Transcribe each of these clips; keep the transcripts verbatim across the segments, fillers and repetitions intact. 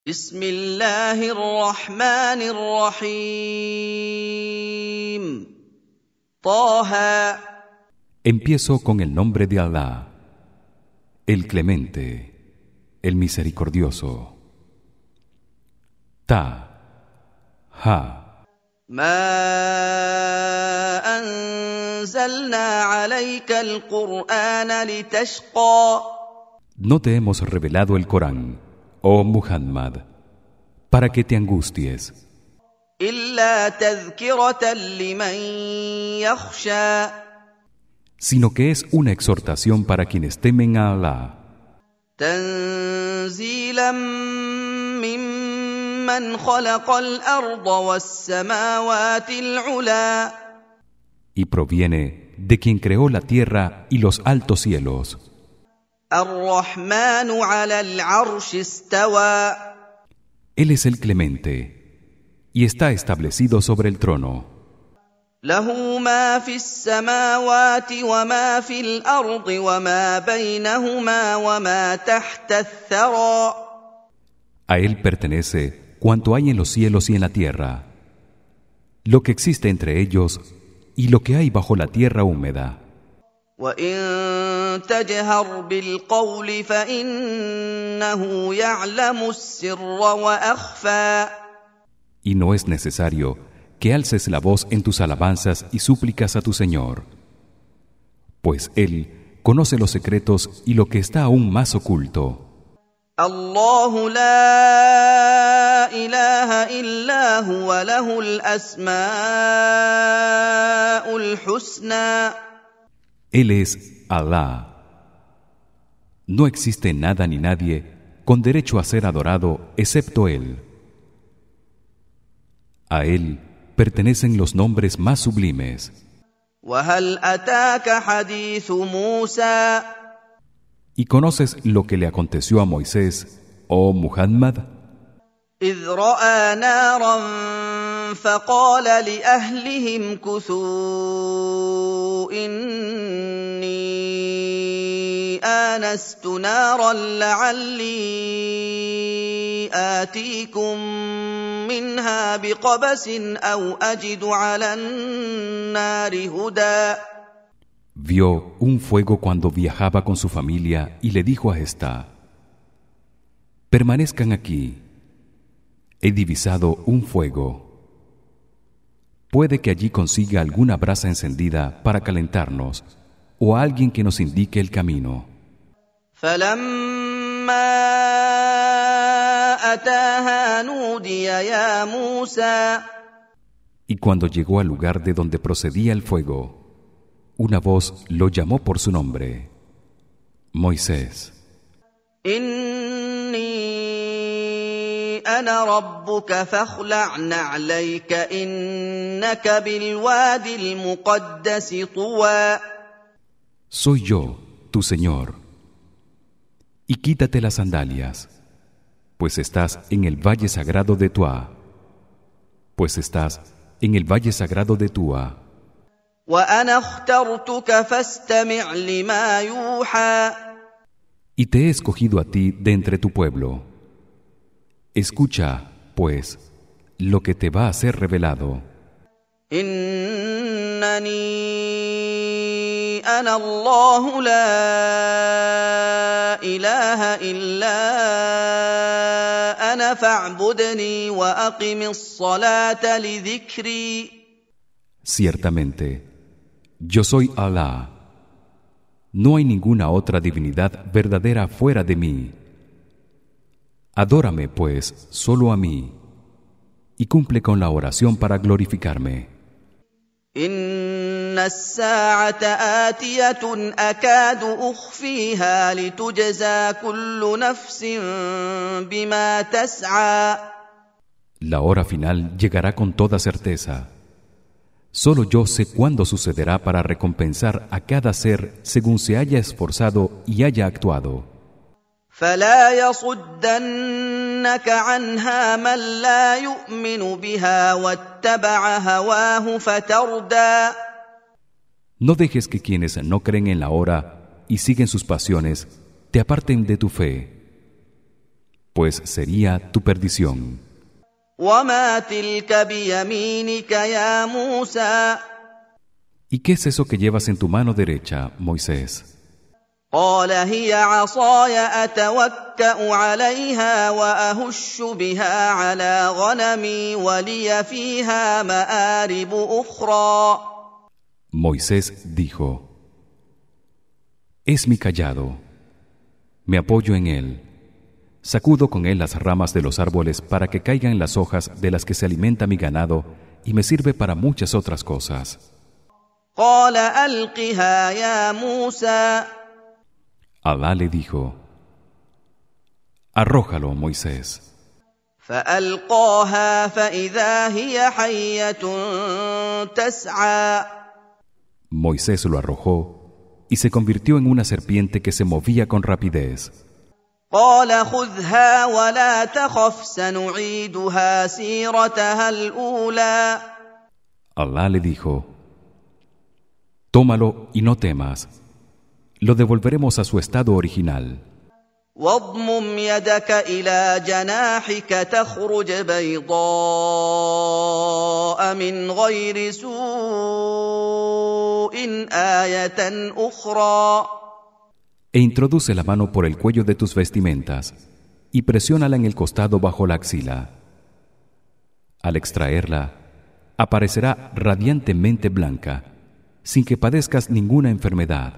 بسم الله الرحمن الرحيم طه. Empiezo con el nombre de Allah, el Clemente, el Misericordioso. Ta, ha. ما أنزلنا عليك القرآن لتشقى. No te hemos revelado el Corán, oh Muhammad, para que te angusties, إلا تذكرة لمن يخشى. sino que es una exhortación para quienes temen a Allah. تنزيلا ممن خلق الأرض والسماوات العلى. Y proviene de quien creó la tierra y los altos cielos. الرحمن على العرش استوى. Él es el Clemente y está establecido sobre el trono. له ما في السماوات وما في الأرض وما بينهما وما تحت الثرى. A él pertenece cuanto hay en los cielos y en la tierra, lo que existe entre ellos y lo que hay bajo la tierra húmeda. وإن تجهر بالقول فإنه يعلم السر وأخفى. Y no es necesario que alces la voz en tus alabanzas y súplicas a tu Señor, pues él conoce los secretos y lo que está aún más oculto. الله لا إله إلا هو له الأسماء الحسنى. Él es Allah. No existe nada ni nadie con derecho a ser adorado excepto él. A él pertenecen los nombres más sublimes. وهل أتاك حديث موسى. ¿Y conoces lo que le aconteció a Moisés, oh Muhammad? إذ رأى نارا فقال لأهلهم كثوا إني آنست نارا لعلي آتيكم منها بقبس أو أجد على النار هدى. Vio un fuego cuando viajaba con su familia y le dijo a ésta: permanezcan aquí. He divisado un fuego. Puede que allí consiga alguna brasa encendida para calentarnos o a alguien que nos indique el camino. فلما أتاها نودي يا موسى. Y cuando llegó al lugar de donde procedía el fuego, una voz lo llamó por su nombre: Moisés. إني أنا ربك فاخلع نعليك إنك بالوادي المقدس طوى. Soy yo, tu Señor. Y quítate las sandalias, pues estás en el valle sagrado de Tuá. Pues estás en el valle sagrado de Tuá. وأنا اخترتك فاستمع لما يوحى. Y te he escogido a ti de entre tu pueblo. Escucha, pues, lo que te va a ser revelado. إنني أنا الله لا إله إلا أنا فاعبدني وأقم الصلاة لذكري. Ciertamente, yo soy Allah. No hay ninguna otra divinidad verdadera fuera de mí. Adórame, pues, solo a mí, y cumple con la oración para glorificarme. إن الساعة آتية أكاد أخفيها لتجزى كل نفس بما تسعى. La hora final llegará con toda certeza. Solo yo sé cuándo sucederá para recompensar a cada ser según se haya esforzado y haya actuado. فلا يصدنك عنها من لا يؤمن بها واتبع هواه فتردى. No dejes que quienes no creen en la hora y siguen sus pasiones te aparten de tu fe. pues sería tu perdición. وما تلك بيمينك يا موسى ¿Y qué es eso que llevas en tu mano derecha, Moisés? قال هي عصاي أتوكأ عليها وأهش بها على غنمي ولي فيها مآرب أخرى. Moisés dijo: Es mi cayado. Me apoyo en él. Sacudo con él las ramas de los árboles para que caigan las hojas de las que se alimenta mi ganado y me sirve para muchas otras cosas. قال ألقها يا موسى. Alá le dijo: Arrójalo, Moisés. فألقاها فإذا هي حية تسعى. Moisés lo arrojó y se convirtió en una serpiente que se movía con rapidez. قال خذها ولا تخف سنعيدها سيرتها الأولى. Alá le dijo: Tómalo y no temas. Lo devolveremos a su estado original. واضمم يدك إلى جناحك تخرج بيضاء من غير سوء آية أخرى. E introduce la mano por el cuello de tus vestimentas y presiónala en el costado bajo la axila. Al extraerla, aparecerá radiantemente blanca, sin que padezcas ninguna enfermedad.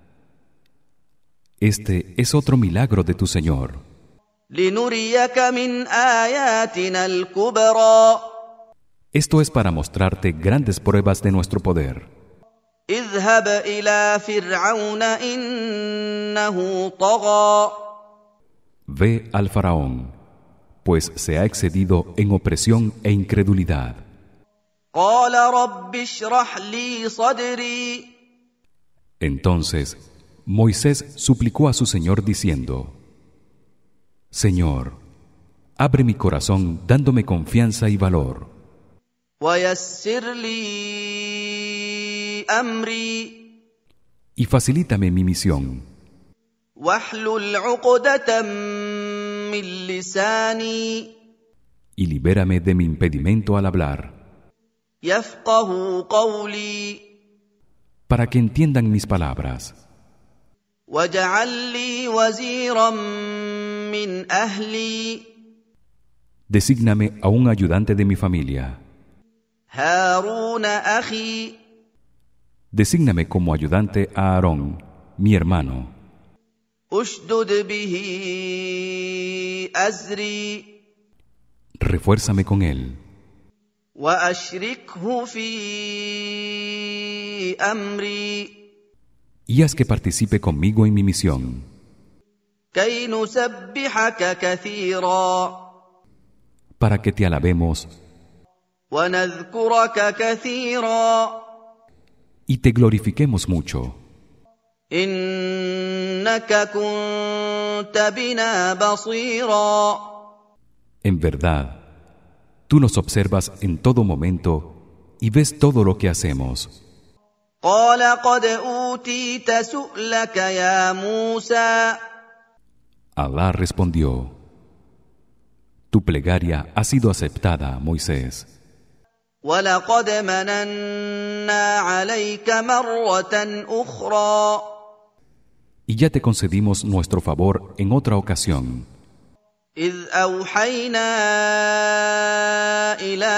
Este es otro milagro de tu Señor. لنريك من آياتنا الكبرى. Esto es para mostrarte grandes pruebas de nuestro poder. اذهب إلى فرعون إنه طغى. Ve al faraón, pues se ha excedido en opresión e incredulidad. قال رب اشرح لي صدري. Entonces Moisés suplicó a su Señor diciendo: Señor, abre mi corazón dándome confianza y valor. ويسر لي أمري. Y facilítame mi misión. واحلل عقدة من لساني. Y libérame de mi impedimento al hablar, يفقه قولي. para que entiendan mis palabras. واجعل لي وزيرا من أهلي. Desígname a un ayudante de mi familia. هارون أخي. Desígname como ayudante a Aarón, mi hermano. أشدد به أزري. Refuérzame con él. وأشركه في أمري. Y haz que participe conmigo en mi misión, كي نسبحك كثيرا. para que te alabemos ونذكرك كثيرا. y te glorifiquemos mucho. إنك كنت بنا بصيرا. En verdad, tú nos observas en todo momento y ves todo lo que hacemos. قال قد أوتيت سؤلك يا موسى. Alá respondió: Tu plegaria ha sido aceptada, Moisés. ولقد مننا عليك مرة أخرى. Y ya te concedimos nuestro favor en otra ocasión, إذ أوحينا إلى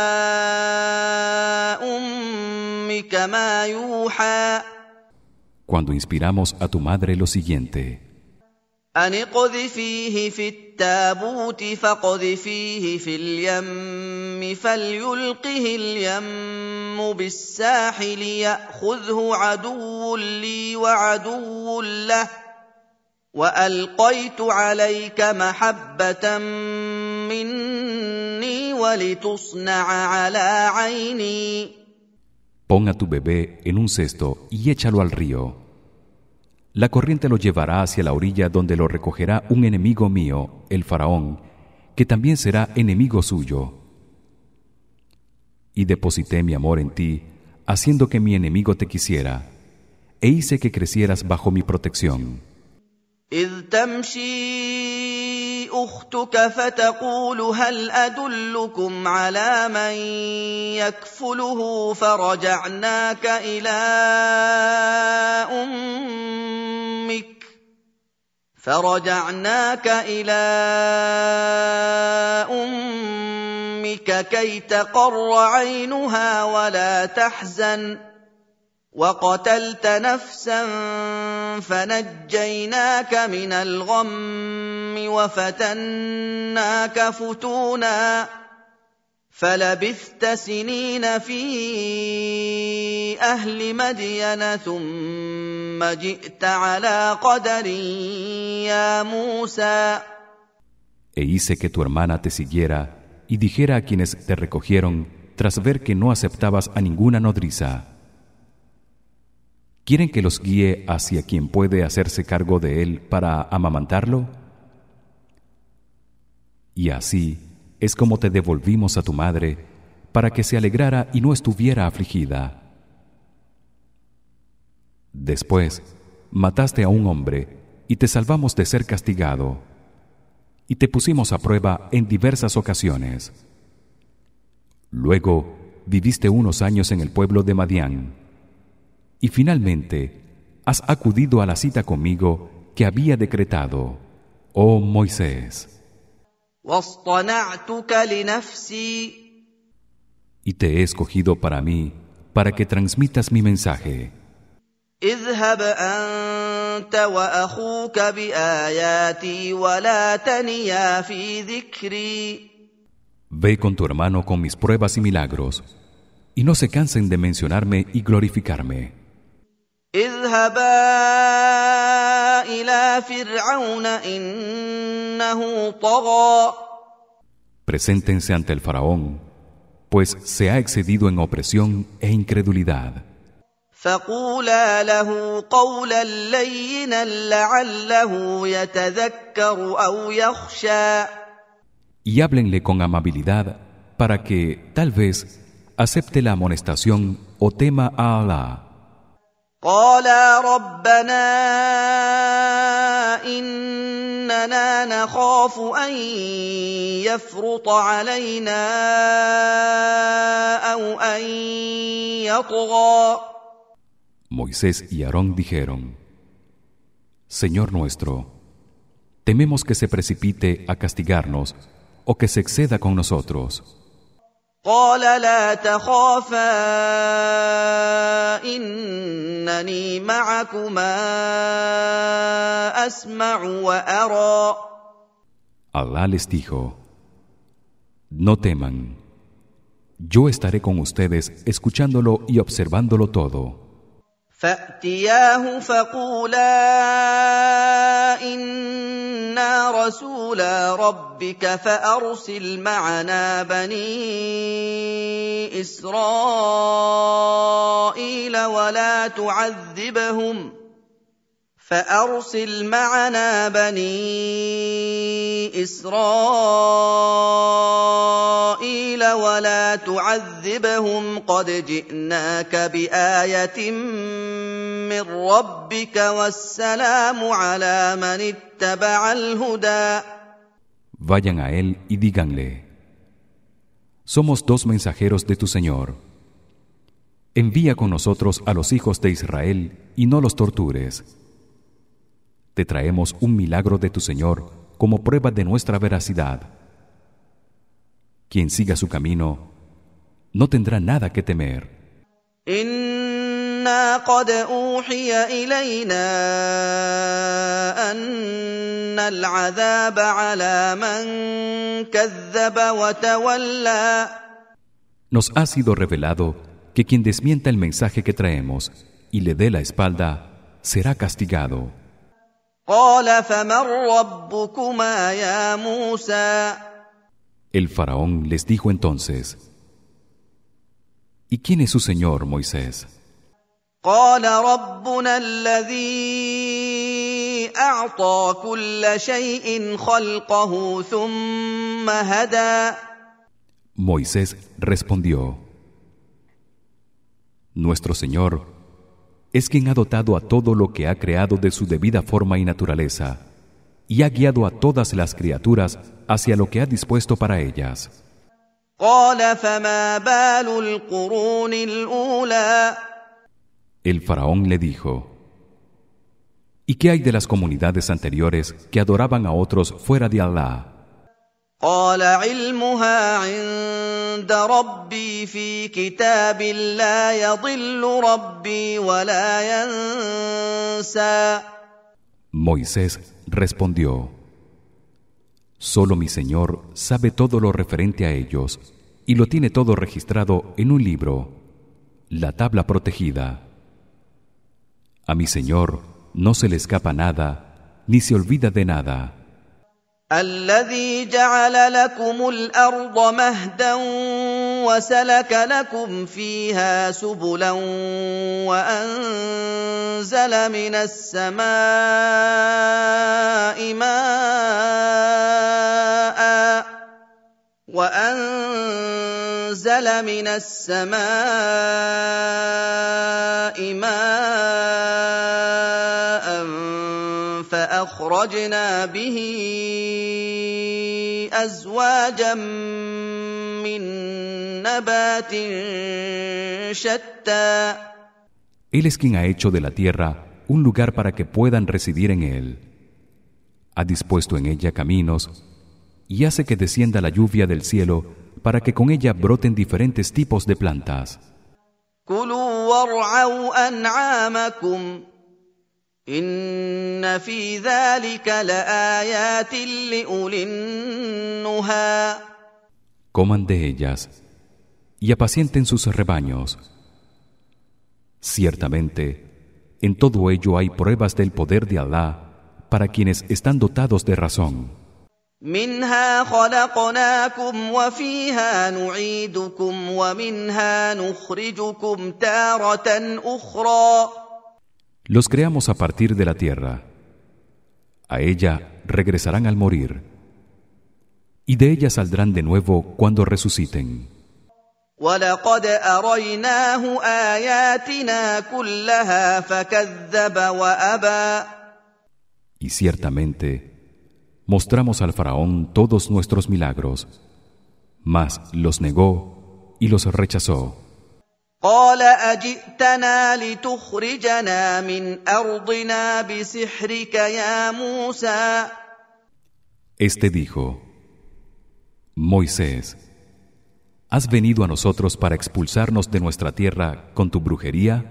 أمك ما يوحى. cuando inspiramos a tu madre lo siguiente: أن اقذفيه في التابوت فاقذفيه في اليم فليلقه اليم بالساحل يأخذه عدو لي وعدو له وألقيت عليك محبة مني ولتصنع على عيني. Pon a tu bebé en un cesto y échalo al río. La corriente lo llevará hacia la orilla donde lo recogerá un enemigo mío, el faraón, que también será enemigo suyo. Y deposité mi amor en ti, haciendo que mi enemigo te quisiera, e hice que crecieras bajo mi protección. إذ تمشي أختك فتقول هل أدلكم على من يكفله فرجعناك إلى أمك فرجعناك إلى أمك كي تقر عينها ولا تحزن وقتلت نفسا فنجيناك من الغم وفتناك فتونا فلبثت سنين في أهل مدين ثم جئت على قدر يا موسى. E hice que tu hermana te siguiera y dijera a quienes te recogieron tras ver que no aceptabas a ninguna nodriza: ¿quieren que los guíe hacia quien puede hacerse cargo de él para amamantarlo? Y así es como te devolvimos a tu madre para que se alegrara y no estuviera afligida. Después mataste a un hombre y te salvamos de ser castigado, y te pusimos a prueba en diversas ocasiones. Luego viviste unos años en el pueblo de Madián, y finalmente has acudido a la cita conmigo que había decretado, oh Moisés. واصطنعتك لنفسي Y te he escogido para mí para que transmitas mi mensaje. اذهب أنت وأخوك بآياتي ولا تنيا في ذكري. Ve con tu hermano con mis pruebas y milagros, y no se cansen de mencionarme y glorificarme. اذهبا إلى فرعون إنه طغى. Preséntense ante el faraón, pues se ha excedido en opresión e incredulidad. فقولا له قولا لينا لعله يتذكر أو يخشى. Y háblenle con amabilidad para que, tal vez, acepte la amonestación o tema a Alá. قالا ربنا إننا نخاف أن يفرط علينا أو أن يطغى. Moisés y Aarón dijeron: Señor nuestro, tememos que se precipite a castigarnos o que se exceda con nosotros. قال لا تخافا إنني معكما أسمع وأرى. Alá les dijo: No teman, yo estaré con ustedes escuchándolo y observándolo todo. فأتياه فقولا إنا رسولا ربك فأرسل معنا بني إسرائيل ولا تعذبهم فأرسل معنا بني إسرائيل ولا تعذبهم قد جئناك بآية من ربك والسلام على من اتبع الهدى. Vayan a él y díganle: Somos dos mensajeros de tu Señor. Envía con nosotros a los hijos de Israel y no los tortures. Te traemos un milagro de tu Señor como prueba de nuestra veracidad. Quien siga su camino no tendrá nada que temer. إنا قد أوحي إلينا أن العذاب على من كذب وتولى. Nos ha sido revelado que quien desmienta el mensaje que traemos y le dé la espalda será castigado. قال فمن ربكما يا موسى. El faraón les dijo entonces: ¿Y quién es su señor, Moisés? قال ربنا الذي أعطى كل شيء خلقه ثم هدى. Moisés respondió: Nuestro Señor es quien ha dotado a todo lo que ha creado de su debida forma y naturaleza, y ha guiado a todas las criaturas hacia lo que ha dispuesto para ellas. قال فما بال القرون الأولى El faraón le dijo: ¿Y qué hay de las comunidades anteriores que adoraban a otros fuera de Allah? قال علمها عند ربي في كتاب لا يضل ربي ولا ينسى. Moisés respondió: Solo mi Señor sabe todo lo referente a ellos y lo tiene todo registrado en un libro, la tabla protegida. A mi Señor no se le escapa nada ni se olvida de nada. الذي جعل لكم الأرض مهدا وسلك لكم فيها سبلا وأنزل من السماء ماء وأنزل من السماء ماء فأخرجنا به أزواجا من نبات شتى. Él es quien ha hecho de la tierra un lugar para que puedan residir en él. Ha dispuesto en ella caminos y hace que descienda la lluvia del cielo para que con ella broten diferentes tipos de plantas. كلوا وارعوا أنعامكم إن في ذلك لآيات لأولي النهى. Coman de ellas y apacienten sus rebaños. Ciertamente, en todo ello hay pruebas del poder de Allah para quienes están dotados de razón. منها خلقناكم وفيها نعيدكم ومنها نخرجكم تارة أخرى. Los creamos a partir de la tierra. A ella regresarán al morir. Y de ella saldrán de nuevo cuando resuciten. وَلَقَدْ أَرَيْنَاهُ آيَاتِنَا كُلَّهَا فَكَذَّبَ وَأَبَى. Y ciertamente mostramos al faraón todos nuestros milagros, mas los negó y los rechazó. قال أجئتنا لتخرجنا من أرضنا بسحرك يا موسى. Este dijo: Moisés, ¿has venido a nosotros para expulsarnos de nuestra tierra con tu brujería?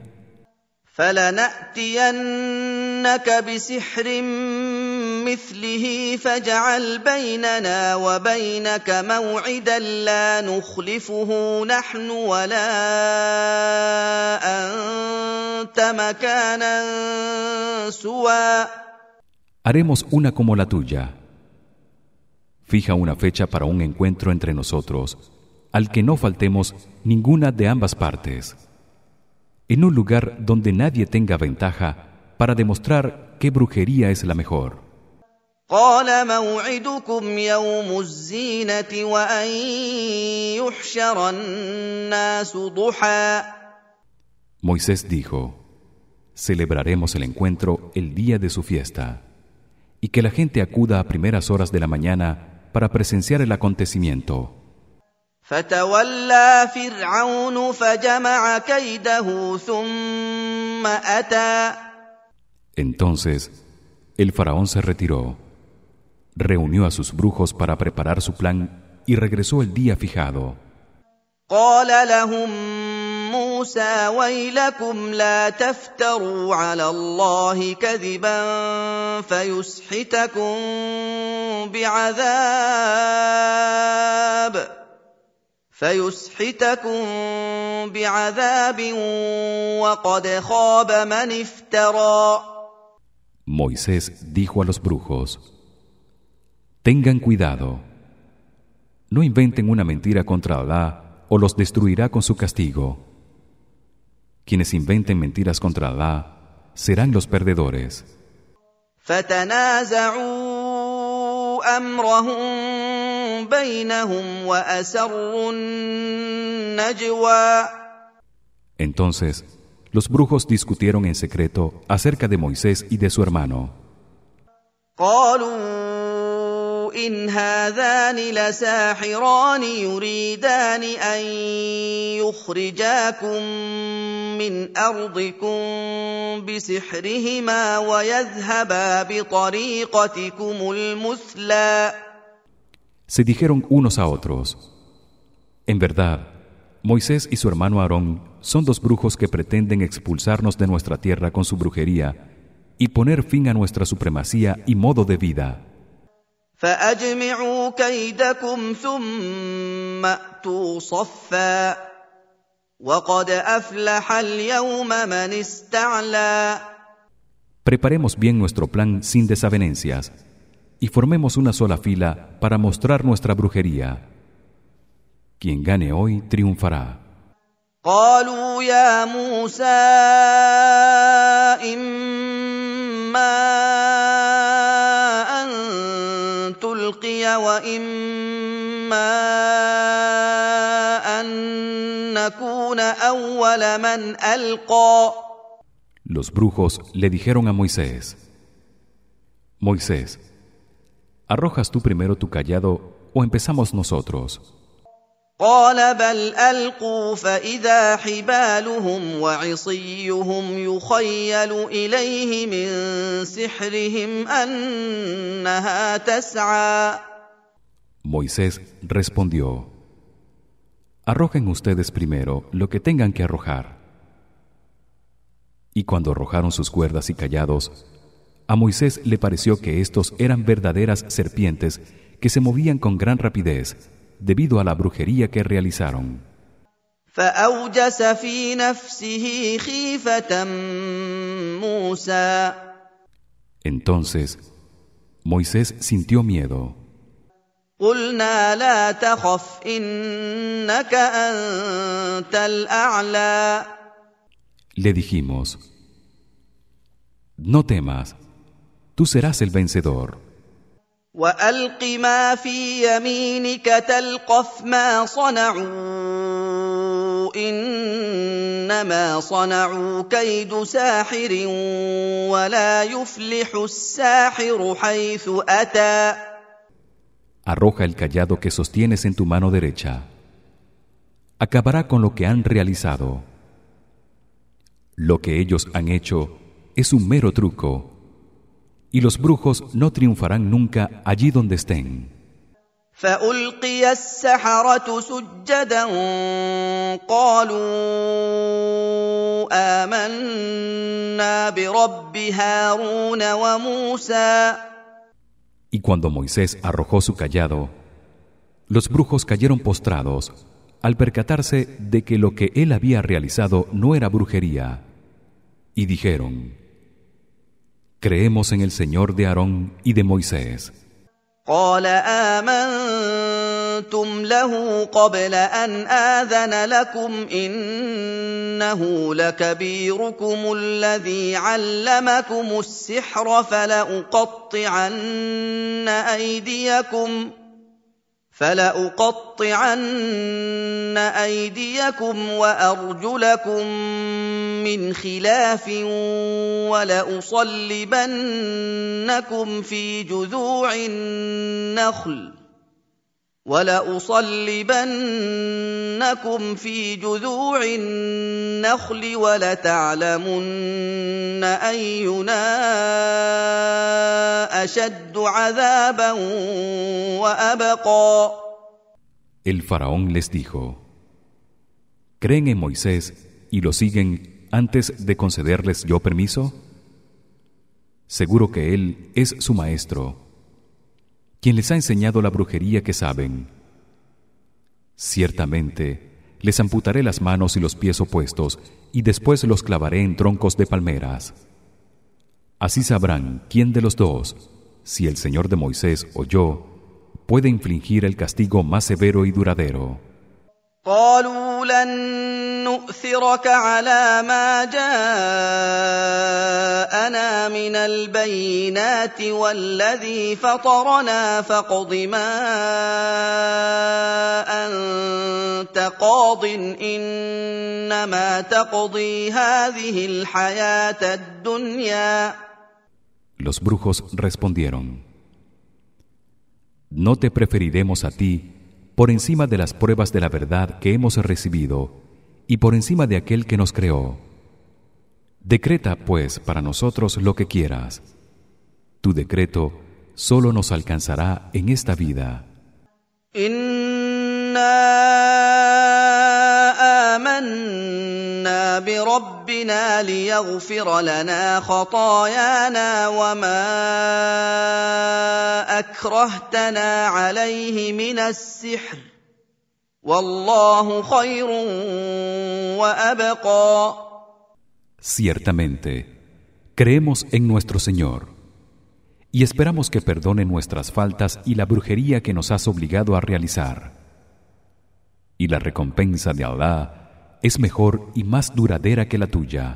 فلنأتينك بسحر مثله فاجعل بيننا وبينك موعدا لا نخلفه نحن ولا أنت مكانا سوى. Haremos una como la tuya. Fija una fecha para un encuentro entre nosotros, al que no faltemos ninguna de ambas partes, en un lugar donde nadie tenga ventaja para demostrar qué brujería es la mejor. قال موعدكم يوم الزينة وأن يحشر الناس ضحى. Moisés dijo: Celebraremos el encuentro el día de su fiesta, y que la gente acuda a primeras horas de la mañana para presenciar el acontecimiento. فتولى فرعون فجمع كيده ثم أتى. Entonces el faraón se retiró, reunió a sus brujos para preparar su plan y regresó el día fijado. قال لهم موسى ويلكم لا تفتروا على الله كذبا فيسحتكم بعذاب فيسحتكم بعذاب وقد خاب من افترى. Moisés dijo a los brujos: Tengan cuidado, no inventen una mentira contra Allah o los destruirá con su castigo. Quienes inventen mentiras contra Allah serán los perdedores. فتنازعوا أمرهم بينهم وأسروا النجوى. Entonces los brujos discutieron en secreto acerca de Moisés y de su hermano. قالوا إن هذان لساحران يريدان أن يخرجاكم من أرضكم بسحرهما ويذهبا بطريقتكم المثلى. Se dijeron unos a otros: En verdad, Moisés y su hermano Aarón son dos brujos que pretenden expulsarnos de nuestra tierra con su brujería y poner fin a nuestra supremacía y modo de vida. فأجمعوا كيدكم ثم أتوا صفا وقد أفلح اليوم من استعلى. Preparemos bien nuestro plan sin desavenencias y formemos una sola fila para mostrar nuestra brujería. Quien gane hoy triunfará. قالوا يا موسى إما أن تلقي وإما أن نكون أول من ألقى. Los brujos le dijeron a Moisés: Moisés, ¿arrojas tú primero tu cayado o empezamos nosotros? قال بل ألقوا فإذا حبالهم وعصيهم يخيل إليه من سحرهم أنها تسعى. Moisés respondió: Arrojen ustedes primero lo que tengan que arrojar. Y cuando arrojaron sus cuerdas y cayados, a Moisés le pareció que estos eran verdaderas serpientes que se movían con gran rapidez debido a la brujería que realizaron. فأوجس في نفسه خيفة موسى. Entonces Moisés sintió miedo. قلنا لا تخف إنك أنت الأعلى. Le dijimos: No temas, tú serás el vencedor. وألق ما في يمينك تلقف ما صنعوا إنما صنعوا كيد ساحر ولا يفلح الساحر حيث أتى. Arroja el cayado que sostienes en tu mano derecha. Acabará con lo que han realizado. Lo que ellos han hecho es un mero truco. Y los brujos no triunfarán nunca allí donde estén. فألقي السحرة سجدا قالوا آمنا برب هارون وموسى. Y cuando Moisés arrojó su cayado, los brujos cayeron postrados al percatarse de que lo que él había realizado no era brujería, y dijeron: Creemos en el Señor de Aarón y de Moisés. قال آمنتم له قبل أن آذن لكم إنه لكبيركم الذي علمكم السحر فلأقطعن أيديكم فلأقطعن أيديكم وأرجلكم من خلاف ولأصلبنكم في جذوع النخل ولأصلبنكم في جذوع النخل ولتعلمن أينا أشد عذابا وأبقى. El faraón les dijo: ¿Creen en Moisés y lo siguen antes de concederles yo permiso? Seguro que él es su maestro, quien les ha enseñado la brujería que saben. Ciertamente les amputaré las manos y los pies opuestos y después los clavaré en troncos de palmeras. Así sabrán quién de los dos, si el Señor de Moisés o yo, puede infligir el castigo más severo y duradero. قالوا لن نؤثرك على ما جاءنا من البينات والذي فطرنا فاقض ما أنت قاض إنما تقضي هذه الحياة الدنيا. Los brujos respondieron: No te preferiremos a ti por encima de las pruebas de la verdad que hemos recibido y por encima de aquel que nos creó. Decreta pues para nosotros lo que quieras. Tu decreto solo nos alcanzará en esta vida. Inna amanna bi rabbina liyaghfira lana khatayana wa ma akrahtana alayhi min as-sihr wallahu khayrun wa abqa. Ciertamente, creemos en nuestro Señor y esperamos que perdone nuestras faltas y la brujería que nos has obligado a realizar. Y la recompensa de Allah es mejor y más duradera que la tuya.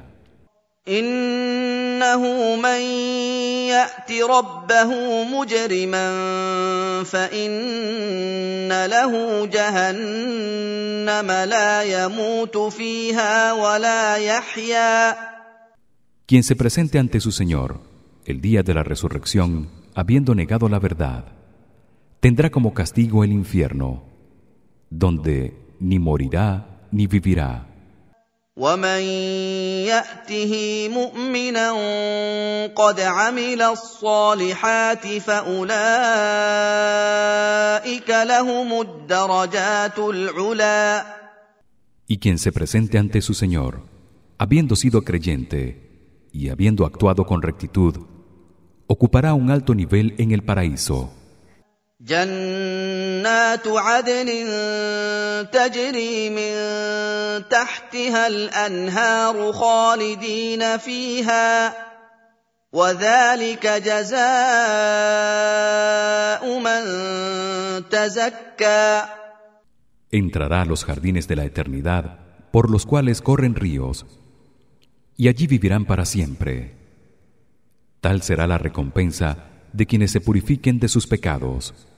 Innahu man ya'ti rabbahu mujriman fa inna lahu jahannama la yamutu fiha wa la yahya. Quien se presente ante su Señor el día de la resurrección habiendo negado la verdad, tendrá como castigo el infierno, donde ni morirá ni vivirá. وَمَن يَأْتِهِ مُؤْمِنًا قَدْ عَمِلَ الصَّالِحَاتِ فَأُولَٰئِكَ لَهُمُ الدَّرَجَاتُ الْعُلَىٰ. Y quien se presente ante su Señor, habiendo sido creyente y habiendo actuado con rectitud, ocupará un alto nivel en el paraíso. جنات عدن تجري من تحتها الأنهار خالدين فيها وذلك جزاء من تزكى. Entrará a los jardines de la eternidad por los cuales corren ríos y allí vivirán para siempre. Tal será la recompensa de quienes se purifiquen de sus pecados.